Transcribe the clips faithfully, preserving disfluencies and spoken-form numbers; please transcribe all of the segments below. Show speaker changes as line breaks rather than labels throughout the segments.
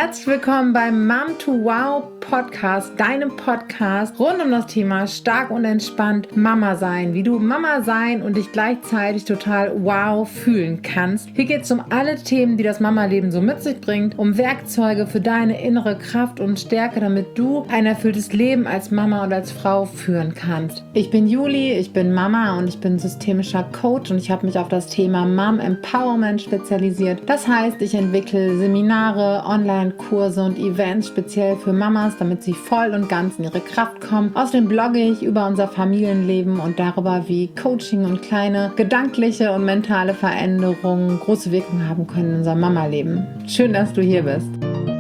Herzlich willkommen beim Mom to Wow Podcast, deinem Podcast rund um das Thema stark und entspannt Mama sein, wie du Mama sein und dich gleichzeitig total wow fühlen kannst. Hier geht es um alle Themen, die das Mama-Leben so mit sich bringt, um Werkzeuge für deine innere Kraft und Stärke, damit du ein erfülltes Leben als Mama und als Frau führen kannst. Ich bin Juli, ich bin Mama und ich bin systemischer Coach und ich habe mich auf das Thema Mom Empowerment spezialisiert. Das heißt, ich entwickle Seminare, Online-Kurse und Events speziell für Mamas, damit sie voll und ganz in ihre Kraft kommen. Außerdem blogge ich über unser Familienleben und darüber, wie Coaching und kleine gedankliche und mentale Veränderungen große Wirkung haben können in unserem Mama-Leben. Schön, dass du hier bist.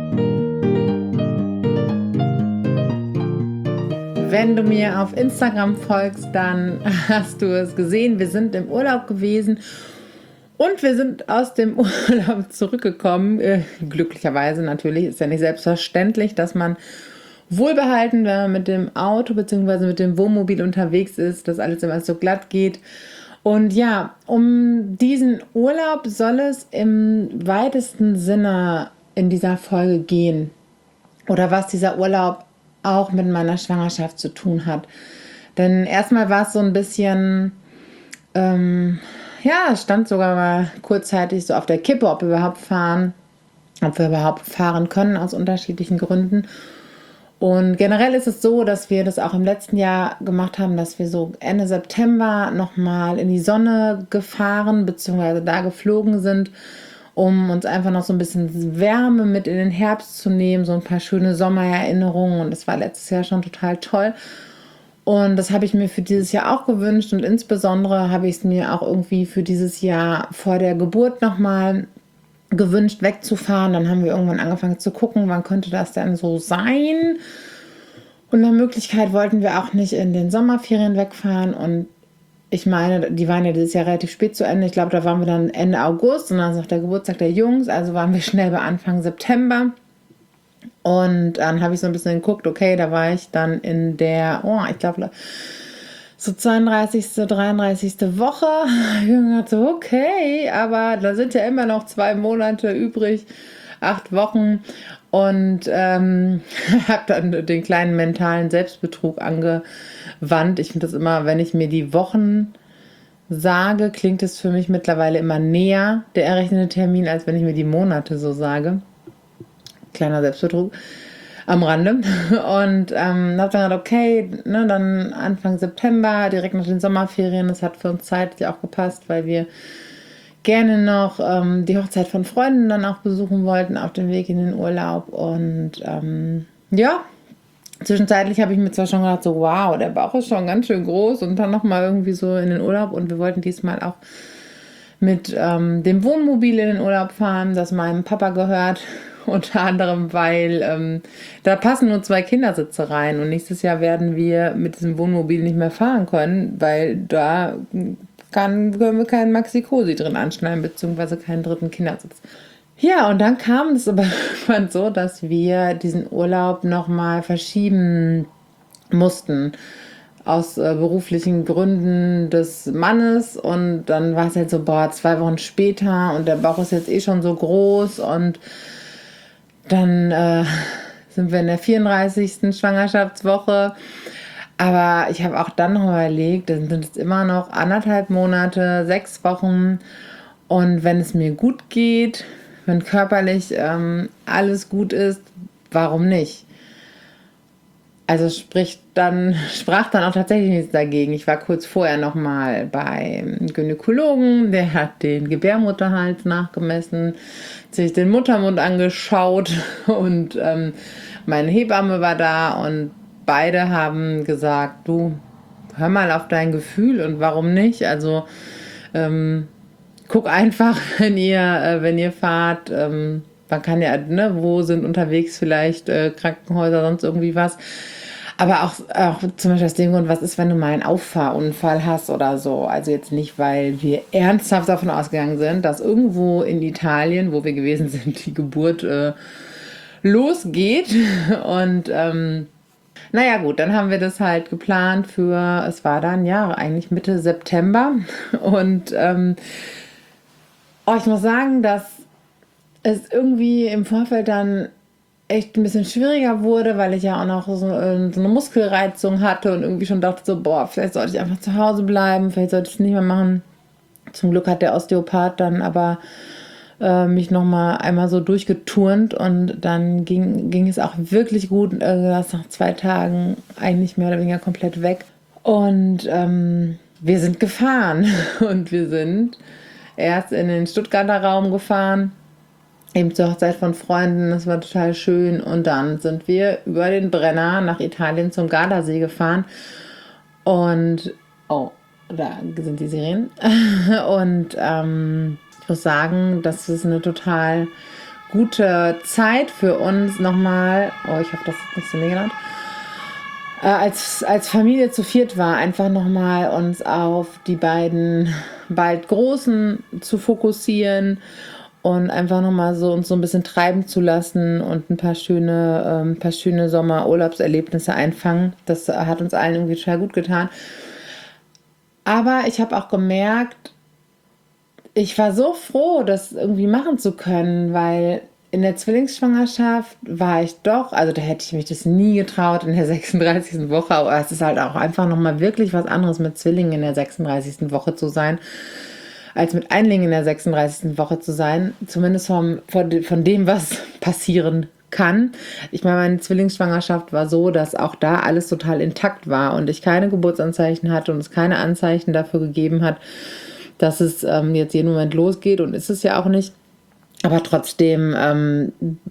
Wenn du mir auf Instagram folgst, dann hast du es gesehen. Wir sind im Urlaub gewesen. Und wir sind aus dem Urlaub zurückgekommen, äh, glücklicherweise natürlich, ist ja nicht selbstverständlich, dass man wohlbehalten, wenn man mit dem Auto bzw. mit dem Wohnmobil unterwegs ist, dass alles immer so glatt geht. Und ja, um diesen Urlaub soll es im weitesten Sinne in dieser Folge gehen. Oder was dieser Urlaub auch mit meiner Schwangerschaft zu tun hat. Denn erstmal war es so ein bisschen... Ähm, Ja, es stand sogar mal kurzzeitig so auf der Kippe, ob wir überhaupt fahren, ob wir überhaupt fahren können aus unterschiedlichen Gründen. Und generell ist es so, dass wir das auch im letzten Jahr gemacht haben, dass wir so Ende September nochmal in die Sonne gefahren bzw. da geflogen sind, um uns einfach noch so ein bisschen Wärme mit in den Herbst zu nehmen, so ein paar schöne Sommererinnerungen. Und das war letztes Jahr schon total toll. Und das habe ich mir für dieses Jahr auch gewünscht und insbesondere habe ich es mir auch irgendwie für dieses Jahr vor der Geburt nochmal gewünscht, wegzufahren. Dann haben wir irgendwann angefangen zu gucken, wann könnte das denn so sein. Und nach Möglichkeit wollten wir auch nicht in den Sommerferien wegfahren und ich meine, die waren ja dieses Jahr relativ spät zu Ende. Ich glaube, da waren wir dann Ende August und dann ist noch der Geburtstag der Jungs, also waren wir schnell bei Anfang September. Und dann habe ich so ein bisschen geguckt, okay, da war ich dann in der, oh, ich glaube, so zweiunddreißigste, dreiunddreißigste Woche. Ich habe gedacht, so, okay, aber da sind ja immer noch zwei Monate übrig, acht Wochen. Und ähm, habe dann den kleinen mentalen Selbstbetrug angewandt. Ich finde das immer, wenn ich mir die Wochen sage, klingt es für mich mittlerweile immer näher, der errechnete Termin, als wenn ich mir die Monate so sage. Kleiner Selbstbetrug am Rande. Und ähm, habe dann gedacht, okay, ne, dann Anfang September, direkt nach den Sommerferien. Das hat für uns zeitlich auch gepasst, weil wir gerne noch ähm, die Hochzeit von Freunden dann auch besuchen wollten auf dem Weg in den Urlaub. Und ähm, ja, zwischenzeitlich habe ich mir zwar schon gedacht, so wow, der Bauch ist schon ganz schön groß und dann nochmal irgendwie so in den Urlaub. Und wir wollten diesmal auch mit ähm, dem Wohnmobil in den Urlaub fahren, das meinem Papa gehört. Unter anderem, weil ähm, da passen nur zwei Kindersitze rein und nächstes Jahr werden wir mit diesem Wohnmobil nicht mehr fahren können, weil da kann, können wir keinen Maxi-Cosi drin anschneiden, beziehungsweise keinen dritten Kindersitz. Ja, und dann kam es aber irgendwann so, dass wir diesen Urlaub nochmal verschieben mussten. Aus äh, beruflichen Gründen des Mannes und dann war es halt so, boah, zwei Wochen später und der Bauch ist jetzt eh schon so groß und dann äh, sind wir in der vierunddreißigsten Schwangerschaftswoche. Aber ich habe auch dann noch überlegt, dann sind es immer noch anderthalb Monate, sechs Wochen. Und wenn es mir gut geht, wenn körperlich ähm, alles gut ist, warum nicht? Also spricht dann, sprach dann auch tatsächlich nichts dagegen. Ich war kurz vorher nochmal beim Gynäkologen, der hat den Gebärmutterhals nachgemessen, sich den Muttermund angeschaut und ähm, meine Hebamme war da und beide haben gesagt, du, hör mal auf dein Gefühl und warum nicht? Also ähm, guck einfach, wenn ihr, äh, wenn ihr fahrt, ähm, man kann ja, ne, wo sind unterwegs vielleicht äh, Krankenhäuser, sonst irgendwie was. Aber auch, auch zum Beispiel aus dem Grund, was ist, wenn du mal einen Auffahrunfall hast oder so. Also jetzt nicht, weil wir ernsthaft davon ausgegangen sind, dass irgendwo in Italien, wo wir gewesen sind, die Geburt äh, losgeht. Und ähm, naja gut, dann haben wir das halt geplant für, es war dann ja eigentlich Mitte September. Und ähm, oh, ich muss sagen, dass es irgendwie im Vorfeld dann echt ein bisschen schwieriger wurde, weil ich ja auch noch so, äh, so eine Muskelreizung hatte und irgendwie schon dachte so, boah, vielleicht sollte ich einfach zu Hause bleiben, vielleicht sollte ich es nicht mehr machen. Zum Glück hat der Osteopath dann aber äh, mich nochmal einmal so durchgeturnt und dann ging, ging es auch wirklich gut. Äh, das nach zwei Tagen eigentlich mehr oder weniger komplett weg. Und ähm, wir sind gefahren und wir sind erst in den Stuttgarter Raum gefahren, eben zur Hochzeit von Freunden, das war total schön. Und dann sind wir über den Brenner nach Italien zum Gardasee gefahren. Und, oh, da sind die Sirenen. Und ähm, ich muss sagen, das ist eine total gute Zeit für uns nochmal. Oh, ich hoffe, das ist nicht so mega laut. Äh, als, als Familie zu viert war, einfach nochmal uns auf die beiden bald Großen zu fokussieren und einfach nochmal so uns so ein bisschen treiben zu lassen und ein paar schöne, ähm, paar schöne Sommerurlaubserlebnisse einfangen. Das hat uns allen irgendwie total gut getan. Aber ich habe auch gemerkt, ich war so froh, das irgendwie machen zu können, weil in der Zwillingsschwangerschaft war ich doch, also da hätte ich mich das nie getraut in der sechsunddreißigsten Woche, aber es ist halt auch einfach nochmal wirklich was anderes mit Zwillingen in der sechsunddreißigsten Woche zu sein, als mit Einlingen in der sechsunddreißigsten Woche zu sein, zumindest vom, von, von dem, was passieren kann. Ich meine, meine Zwillingsschwangerschaft war so, dass auch da alles total intakt war und ich keine Geburtsanzeichen hatte und es keine Anzeichen dafür gegeben hat, dass es ähm, jetzt jeden Moment losgeht, und ist es ja auch nicht. Aber trotzdem ähm,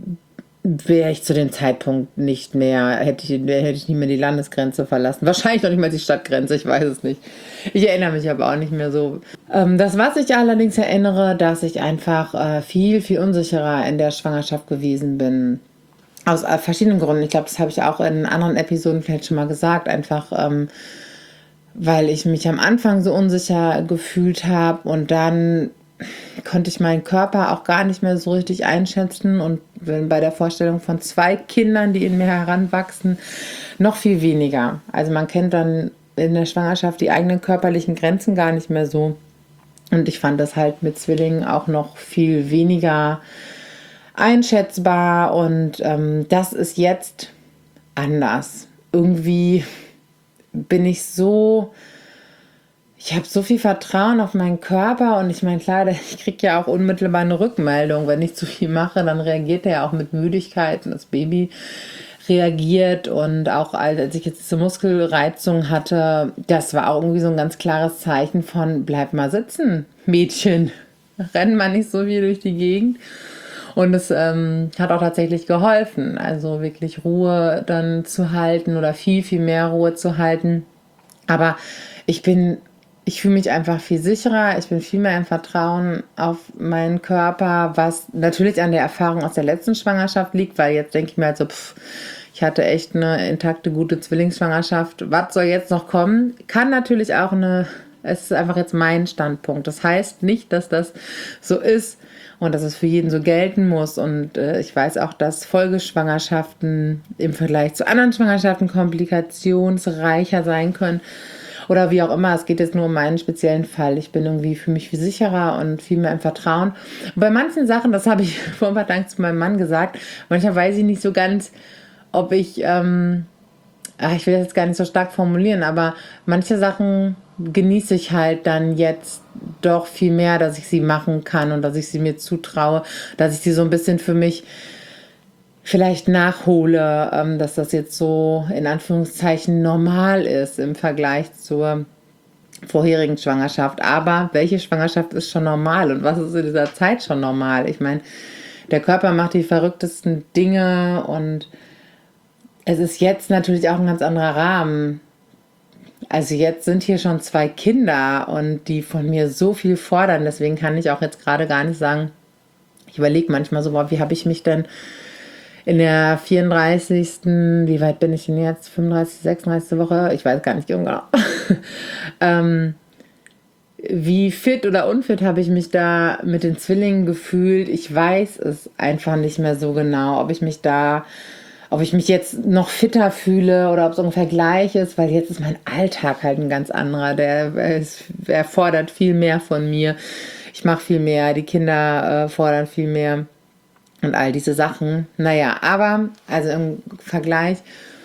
wäre ich zu dem Zeitpunkt nicht mehr, hätte ich, hätte ich nicht mehr die Landesgrenze verlassen. Wahrscheinlich noch nicht mal die Stadtgrenze, ich weiß es nicht. Ich erinnere mich aber auch nicht mehr so. Ähm, das, was ich allerdings erinnere, dass ich einfach äh, viel, viel unsicherer in der Schwangerschaft gewesen bin. Aus äh, verschiedenen Gründen. Ich glaube, das habe ich auch in anderen Episoden vielleicht schon mal gesagt. Einfach, ähm, weil ich mich am Anfang so unsicher gefühlt habe und dann konnte ich meinen Körper auch gar nicht mehr so richtig einschätzen und bei der Vorstellung von zwei Kindern, die in mir heranwachsen, noch viel weniger. Also man kennt dann in der Schwangerschaft die eigenen körperlichen Grenzen gar nicht mehr so. Und ich fand das halt mit Zwillingen auch noch viel weniger einschätzbar, und ähm, das ist jetzt anders. Irgendwie bin ich so, ich habe so viel Vertrauen auf meinen Körper, und ich meine, klar, ich kriege ja auch unmittelbar eine Rückmeldung. Wenn ich zu viel mache, dann reagiert er ja auch mit Müdigkeit, und das Baby reagiert. Und auch als ich jetzt diese Muskelreizung hatte, das war auch irgendwie so ein ganz klares Zeichen von: bleib mal sitzen, Mädchen, renn mal nicht so viel durch die Gegend. Und es ähm, hat auch tatsächlich geholfen, also wirklich Ruhe dann zu halten oder viel, viel mehr Ruhe zu halten. Aber ich bin, ich fühle mich einfach viel sicherer, ich bin viel mehr im Vertrauen auf meinen Körper, was natürlich an der Erfahrung aus der letzten Schwangerschaft liegt, weil jetzt denke ich mir halt so, pff, ich hatte echt eine intakte, gute Zwillingsschwangerschaft. Was soll jetzt noch kommen? Kann natürlich auch eine, es ist einfach jetzt mein Standpunkt. Das heißt nicht, dass das so ist und dass es für jeden so gelten muss. Und äh, ich weiß auch, dass Folgeschwangerschaften im Vergleich zu anderen Schwangerschaften komplikationsreicher sein können. Oder wie auch immer, es geht jetzt nur um meinen speziellen Fall. Ich bin irgendwie für mich viel sicherer und viel mehr im Vertrauen. Und bei manchen Sachen, das habe ich vor ein paar Tagen zu meinem Mann gesagt, manchmal weiß ich nicht so ganz, ob ich, ähm, ach, ich will das jetzt gar nicht so stark formulieren, aber manche Sachen genieße ich halt dann jetzt doch viel mehr, dass ich sie machen kann und dass ich sie mir zutraue, dass ich sie so ein bisschen für mich vielleicht nachhole, ähm, dass das jetzt so in Anführungszeichen normal ist im Vergleich zur vorherigen Schwangerschaft. Aber welche Schwangerschaft ist schon normal und was ist in dieser Zeit schon normal? Ich meine, der Körper macht die verrücktesten Dinge, und es ist jetzt natürlich auch ein ganz anderer Rahmen. Also jetzt sind hier schon zwei Kinder und die von mir so viel fordern. Deswegen kann ich auch jetzt gerade gar nicht sagen, ich überlege manchmal so, boah, wie habe ich mich denn in der vierunddreißigsten, wie weit bin ich denn jetzt? fünfunddreißigste, sechsunddreißigste Woche? Ich weiß gar nicht genau. ähm, wie fit oder unfit habe ich mich da mit den Zwillingen gefühlt? Ich weiß es einfach nicht mehr so genau, ob ich mich da, ob ich mich jetzt noch fitter fühle oder ob es ungefähr gleich ist, weil jetzt ist mein Alltag halt ein ganz anderer. Der, ist, er fordert viel mehr von mir. Ich mache viel mehr, die Kinder äh, fordern viel mehr. und all diese Sachen. Naja, aber also im Vergleich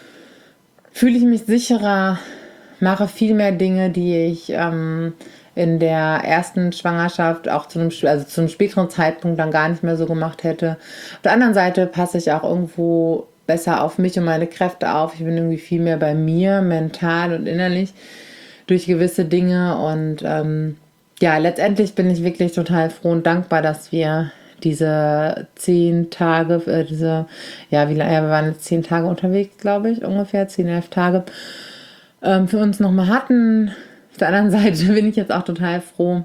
fühle ich mich sicherer, mache viel mehr Dinge, die ich ähm, in der ersten Schwangerschaft auch zu einem, also zu einem späteren Zeitpunkt dann gar nicht mehr so gemacht hätte. Auf der anderen Seite passe ich auch irgendwo besser auf mich und meine Kräfte auf. Ich bin irgendwie viel mehr bei mir, mental und innerlich durch gewisse Dinge. Und ähm, ja, letztendlich bin ich wirklich total froh und dankbar, dass wir diese zehn Tage, äh, diese, ja, wie lange, ja, wir waren jetzt zehn Tage unterwegs, glaube ich, ungefähr, zehn, elf Tage, ähm, für uns nochmal hatten. Auf der anderen Seite bin ich jetzt auch total froh,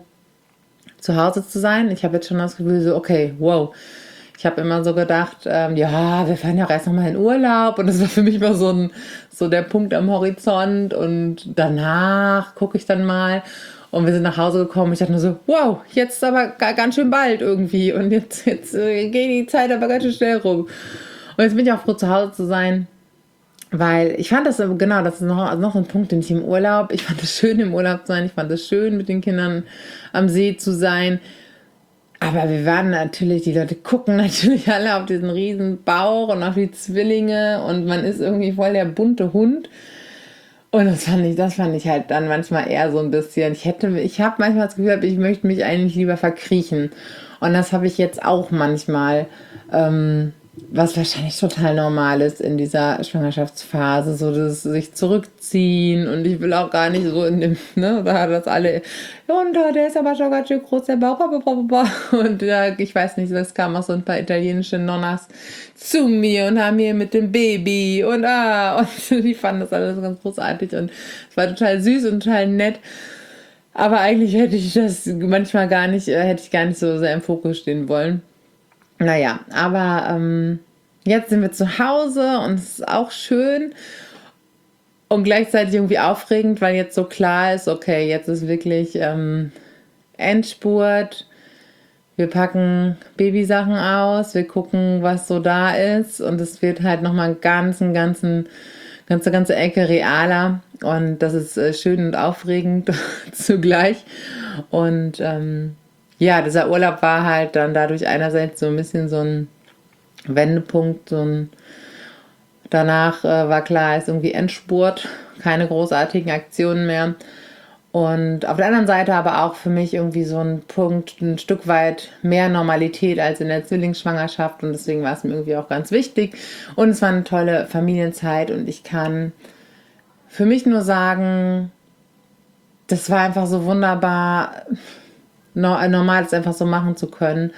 zu Hause zu sein. Ich habe jetzt schon das Gefühl, so, okay, wow. Ich habe immer so gedacht, ähm, ja, wir fahren ja auch erst nochmal in Urlaub. Und das war für mich immer so, ein, so der Punkt am Horizont. Und danach gucke ich dann mal. Und wir sind nach Hause gekommen. Ich dachte nur so, wow, jetzt aber ganz schön bald irgendwie. Und jetzt, jetzt äh, geht die Zeit aber ganz schön schnell rum. Und jetzt bin ich auch froh, zu Hause zu sein. Weil ich fand das, genau, das ist noch, also noch ein Punkt, den ich im Urlaub, ich fand es schön, im Urlaub zu sein, ich fand es schön, mit den Kindern am See zu sein. Aber wir waren natürlich, die Leute gucken natürlich alle auf diesen riesen Bauch und auf die Zwillinge und man ist irgendwie voll der bunte Hund. Und das fand ich, das fand ich halt dann manchmal eher so ein bisschen, ich hätte, ich habe manchmal das Gefühl, ich möchte mich eigentlich lieber verkriechen. Und das habe ich jetzt auch manchmal, ähm, was wahrscheinlich total normal ist in dieser Schwangerschaftsphase, so das sich zurückziehen und ich will auch gar nicht so in dem, ne, da hat das alle, und der ist aber schon ganz schön groß, der Bauch, und ja, ich weiß nicht, es kamen auch so ein paar italienische Nonnas zu mir und haben hier mit dem Baby und ah, und die fanden das alles ganz großartig und es war total süß und total nett. Aber eigentlich hätte ich das manchmal gar nicht, hätte ich gar nicht so sehr im Fokus stehen wollen. Naja, aber ähm, jetzt sind wir zu Hause und es ist auch schön und gleichzeitig irgendwie aufregend, weil jetzt so klar ist, okay, jetzt ist wirklich ähm, Endspurt. Wir packen Babysachen aus, wir gucken, was so da ist und es wird halt nochmal einen ganzen, ganzen, ganze, ganze Ecke realer und das ist äh, schön und aufregend zugleich und ähm, ja, dieser Urlaub war halt dann dadurch einerseits so ein bisschen so ein Wendepunkt, so ein danach äh, war klar, ist irgendwie Endspurt, keine großartigen Aktionen mehr. Und auf der anderen Seite aber auch für mich irgendwie so ein Punkt, ein Stück weit mehr Normalität als in der Zwillingsschwangerschaft und deswegen war es mir irgendwie auch ganz wichtig. Und es war eine tolle Familienzeit und ich kann für mich nur sagen, das war einfach so wunderbar, normal es einfach so machen zu können.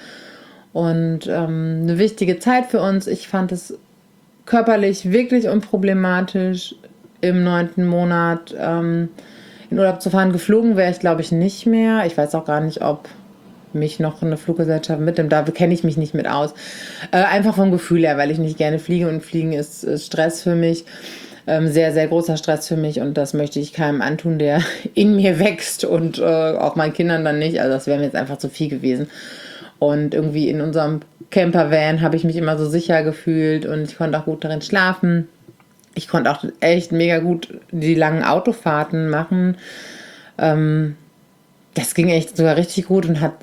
Und ähm, eine wichtige Zeit für uns. Ich fand es körperlich wirklich unproblematisch, im neunten Monat ähm, in Urlaub zu fahren. Geflogen wäre ich, glaube ich, nicht mehr. Ich weiß auch gar nicht, ob mich noch eine Fluggesellschaft mitnimmt. Da kenne ich mich nicht mit aus. Äh, einfach vom Gefühl her, weil ich nicht gerne fliege und Fliegen ist, ist Stress für mich. Ähm, sehr, sehr großer Stress für mich und das möchte ich keinem antun, der in mir wächst und äh, auch meinen Kindern dann nicht. Also das wäre mir jetzt einfach zu viel gewesen. Und irgendwie in unserem Campervan habe ich mich immer so sicher gefühlt und ich konnte auch gut darin schlafen. Ich konnte auch echt mega gut die langen Autofahrten machen. Ähm, das ging echt sogar richtig gut und hat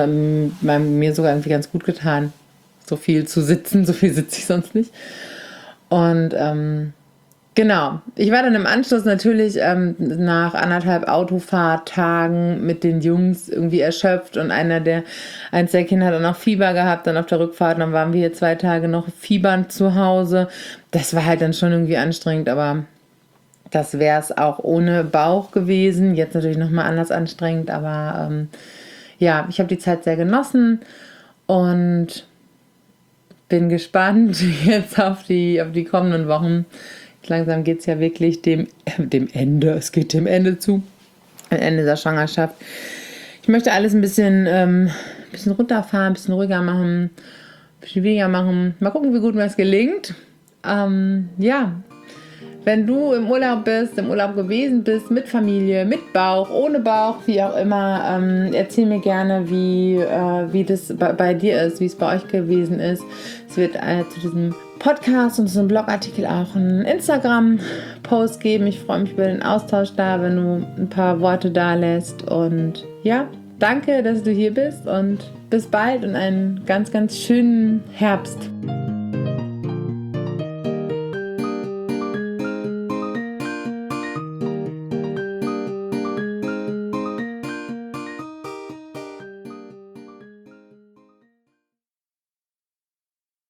mir sogar irgendwie ganz gut getan. So viel zu sitzen, so viel sitze ich sonst nicht. Und ähm, genau, ich war dann im Anschluss natürlich ähm, nach anderthalb Autofahrtagen mit den Jungs irgendwie erschöpft und einer der, eins der Kinder hat dann auch Fieber gehabt, dann auf der Rückfahrt, dann waren wir hier zwei Tage noch fiebernd zu Hause. Das war halt dann schon irgendwie anstrengend, aber das wäre es auch ohne Bauch gewesen. Jetzt natürlich nochmal anders anstrengend, aber ähm, ja, ich habe die Zeit sehr genossen und bin gespannt jetzt auf die, auf die kommenden Wochen. Langsam geht es ja wirklich dem, äh, dem Ende, es geht dem Ende zu, am Ende der Schwangerschaft. Ich möchte alles ein bisschen, ähm, ein bisschen runterfahren, ein bisschen ruhiger machen, ein bisschen weniger machen. Mal gucken, wie gut mir das gelingt. Ähm, ja, wenn du im Urlaub bist, im Urlaub gewesen bist, mit Familie, mit Bauch, ohne Bauch, wie auch immer, ähm, erzähl mir gerne, wie, äh, wie das bei, bei dir ist, wie es bei euch gewesen ist. Es wird äh, zu diesem Podcast und zu einem Blogartikel auch einen Instagram-Post geben. Ich freue mich über den Austausch da, wenn du ein paar Worte da lässt. Und ja, danke, dass du hier bist und bis bald und einen ganz, ganz schönen Herbst.